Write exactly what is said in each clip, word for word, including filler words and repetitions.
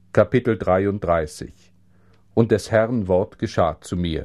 Kapitel dreiunddreißig. Und des Herrn Wort geschah zu mir.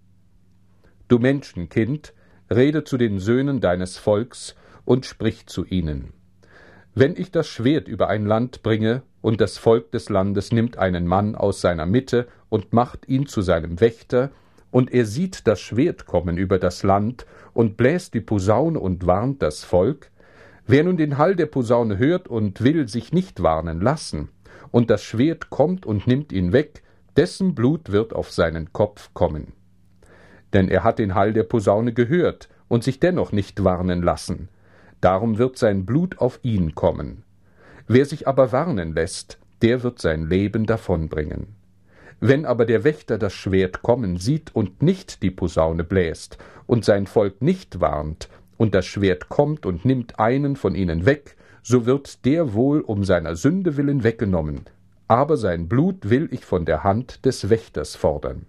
Du Menschenkind, rede zu den Söhnen deines Volks und sprich zu ihnen. Wenn ich das Schwert über ein Land bringe, und das Volk des Landes nimmt einen Mann aus seiner Mitte und macht ihn zu seinem Wächter, und er sieht das Schwert kommen über das Land und bläst die Posaune und warnt das Volk, wer nun den Hall der Posaune hört und will sich nicht warnen lassen, und das Schwert kommt und nimmt ihn weg, dessen Blut wird auf seinen Kopf kommen. Denn er hat den Hall der Posaune gehört und sich dennoch nicht warnen lassen, darum wird sein Blut auf ihn kommen. Wer sich aber warnen lässt, der wird sein Leben davonbringen. Wenn aber der Wächter das Schwert kommen sieht und nicht die Posaune bläst und sein Volk nicht warnt, und das Schwert kommt und nimmt einen von ihnen weg, so wird der wohl um seiner Sünde willen weggenommen, aber sein Blut will ich von der Hand des Wächters fordern.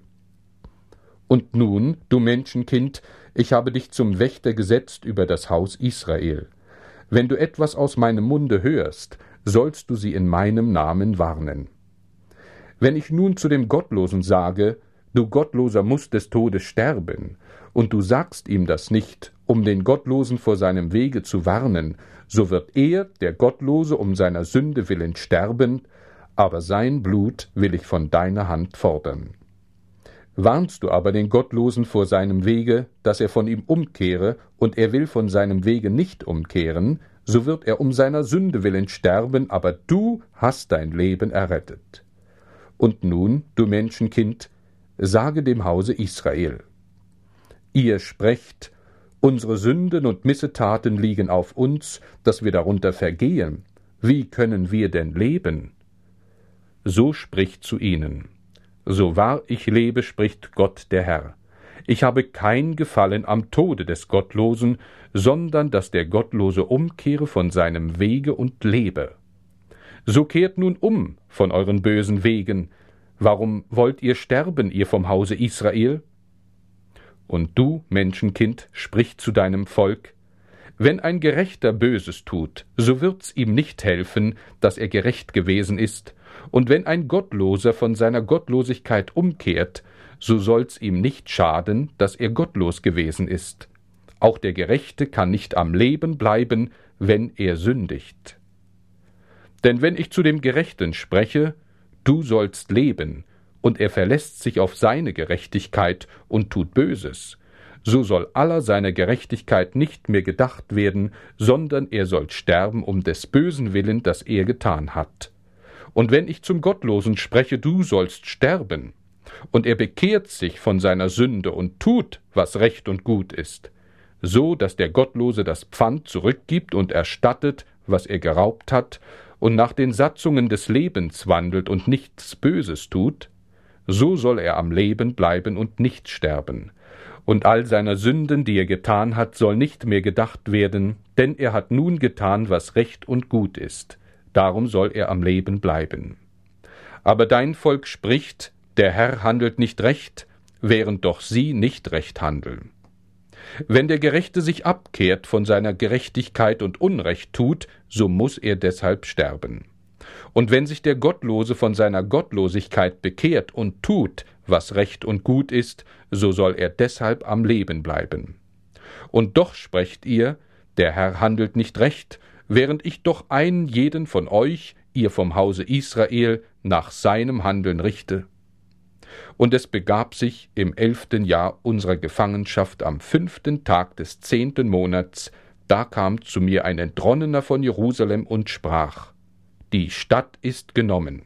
Und nun, du Menschenkind, ich habe dich zum Wächter gesetzt über das Haus Israel. Wenn du etwas aus meinem Munde hörst, sollst du sie in meinem Namen warnen. Wenn ich nun zu dem Gottlosen sage, du Gottloser musst des Todes sterben, und du sagst ihm das nicht, um den Gottlosen vor seinem Wege zu warnen, so wird er, der Gottlose, um seiner Sünde willen sterben, aber sein Blut will ich von deiner Hand fordern. Warnst du aber den Gottlosen vor seinem Wege, dass er von ihm umkehre, und er will von seinem Wege nicht umkehren, so wird er um seiner Sünde willen sterben, aber du hast dein Leben errettet. Und nun, du Menschenkind, sage dem Hause Israel: Ihr sprecht, unsere Sünden und Missetaten liegen auf uns, dass wir darunter vergehen. Wie können wir denn leben? So spricht zu ihnen: So wahr ich lebe, spricht Gott der Herr. Ich habe kein Gefallen am Tode des Gottlosen, sondern dass der Gottlose umkehre von seinem Wege und lebe. So kehrt nun um von euren bösen Wegen. Warum wollt ihr sterben, ihr vom Hause Israel? Und du, Menschenkind, sprich zu deinem Volk: Wenn ein Gerechter Böses tut, so wird's ihm nicht helfen, dass er gerecht gewesen ist, und wenn ein Gottloser von seiner Gottlosigkeit umkehrt, so soll's ihm nicht schaden, dass er gottlos gewesen ist. Auch der Gerechte kann nicht am Leben bleiben, wenn er sündigt. Denn wenn ich zu dem Gerechten spreche, du sollst leben, und er verlässt sich auf seine Gerechtigkeit und tut Böses, so soll aller seiner Gerechtigkeit nicht mehr gedacht werden, sondern er soll sterben um des Bösen willen, das er getan hat. Und wenn ich zum Gottlosen spreche, du sollst sterben, und er bekehrt sich von seiner Sünde und tut, was recht und gut ist, so dass der Gottlose das Pfand zurückgibt und erstattet, was er geraubt hat, und nach den Satzungen des Lebens wandelt und nichts Böses tut, so soll er am Leben bleiben und nicht sterben. Und all seiner Sünden, die er getan hat, soll nicht mehr gedacht werden, denn er hat nun getan, was recht und gut ist. Darum soll er am Leben bleiben. Aber dein Volk spricht, der Herr handelt nicht recht, während doch sie nicht recht handeln. Wenn der Gerechte sich abkehrt von seiner Gerechtigkeit und Unrecht tut, so muß er deshalb sterben. Und wenn sich der Gottlose von seiner Gottlosigkeit bekehrt und tut, was recht und gut ist, so soll er deshalb am Leben bleiben. Und doch sprecht ihr, der Herr handelt nicht recht, während ich doch einen jeden von euch, ihr vom Hause Israel, nach seinem Handeln richte. Und es begab sich im elften Jahr unserer Gefangenschaft am fünften Tag des zehnten Monats, da kam zu mir ein Entronnener von Jerusalem und sprach: Die Stadt ist genommen.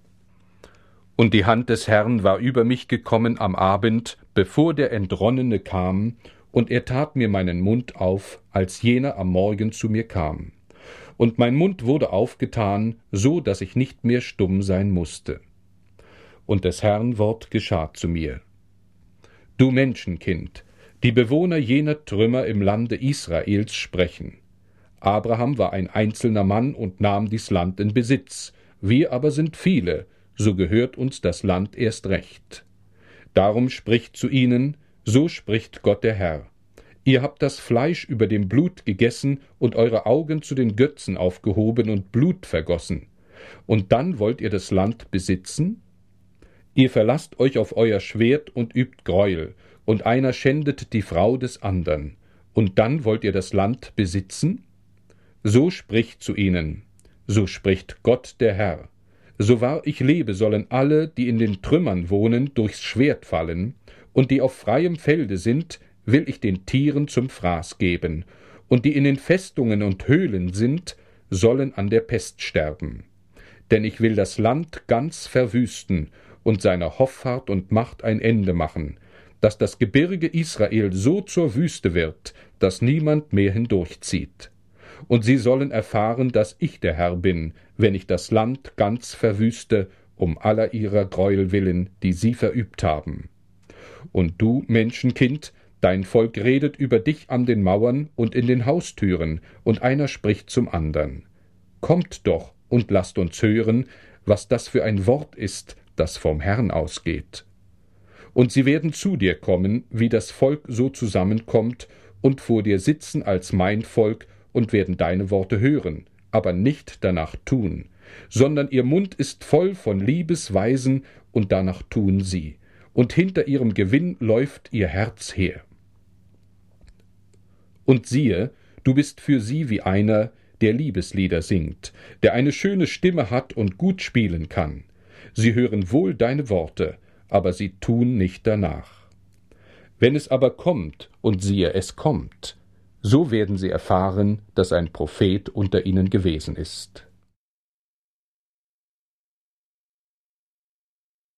Und die Hand des Herrn war über mich gekommen am Abend, bevor der Entronnene kam, und er tat mir meinen Mund auf, als jener am Morgen zu mir kam. Und mein Mund wurde aufgetan, so dass ich nicht mehr stumm sein musste. Und des Herrn Wort geschah zu mir: Du Menschenkind, die Bewohner jener Trümmer im Lande Israels sprechen: Abraham war ein einzelner Mann und nahm dies Land in Besitz, wir aber sind viele, so gehört uns das Land erst recht. Darum spricht zu ihnen, so spricht Gott der Herr: Ihr habt das Fleisch über dem Blut gegessen und eure Augen zu den Götzen aufgehoben und Blut vergossen. Und dann wollt ihr das Land besitzen? Ihr verlasst euch auf euer Schwert und übt Gräuel, und einer schändet die Frau des andern. Und dann wollt ihr das Land besitzen? So spricht zu ihnen, so spricht Gott der Herr. So wahr ich lebe, sollen alle, die in den Trümmern wohnen, durchs Schwert fallen, und die auf freiem Felde sind, will ich den Tieren zum Fraß geben, und die in den Festungen und Höhlen sind, sollen an der Pest sterben. Denn ich will das Land ganz verwüsten und seiner Hoffart und Macht ein Ende machen, dass das Gebirge Israel so zur Wüste wird, dass niemand mehr hindurchzieht. Und sie sollen erfahren, dass ich der Herr bin, wenn ich das Land ganz verwüste, um aller ihrer Gräuel willen, die sie verübt haben. Und du, Menschenkind, dein Volk redet über dich an den Mauern und in den Haustüren, und einer spricht zum andern. Kommt doch und lasst uns hören, was das für ein Wort ist, das vom Herrn ausgeht. Und sie werden zu dir kommen, wie das Volk so zusammenkommt, und vor dir sitzen als mein Volk, und werden deine Worte hören, aber nicht danach tun, sondern ihr Mund ist voll von Liebesweisen, und danach tun sie, und hinter ihrem Gewinn läuft ihr Herz her. Und siehe, du bist für sie wie einer, der Liebeslieder singt, der eine schöne Stimme hat und gut spielen kann. Sie hören wohl deine Worte, aber sie tun nicht danach. Wenn es aber kommt, und siehe, es kommt, so werden sie erfahren, dass ein Prophet unter ihnen gewesen ist.